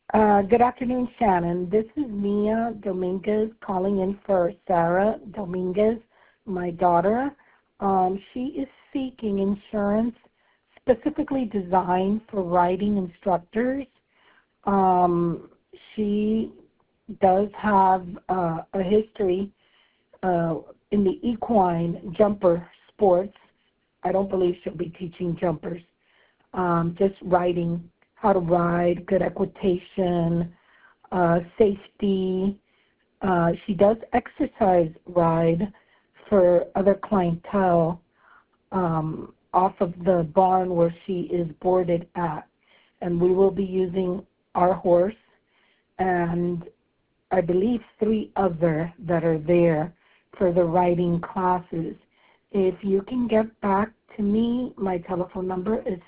Good afternoon, Shannon. This is Mia Dominguez calling in for Sarah Dominguez, my daughter. She is seeking insurance specifically designed for riding instructors. She does have a history in the equine jumper sports. I don't believe she'll be teaching jumpers, just riding, how to ride, good equitation, safety. She does exercise ride for other clientele off of the barn where she is boarded at. And we will be using our horse and I believe 3 other that are there for the riding classes. If you can get back to me, my telephone number is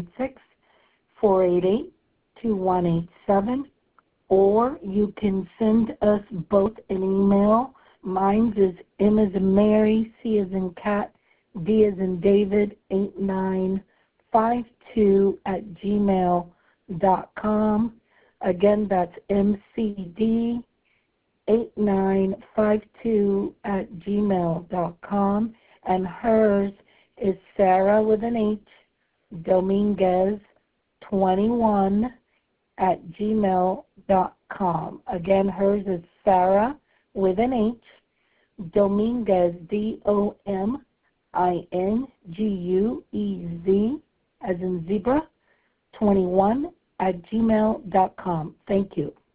786-488-2187, or you can send us both an email. Mine is M as in Mary, C as in cat, D as in David, 8952@gmail.com. Again, that's mcd8952@gmail.com. And hers is Sarah with an H, Dominguez 21@gmail.com. Again, hers is Sarah with an H, Dominguez, DOMINGUEZ, as in zebra, 21@gmail.com. Thank you.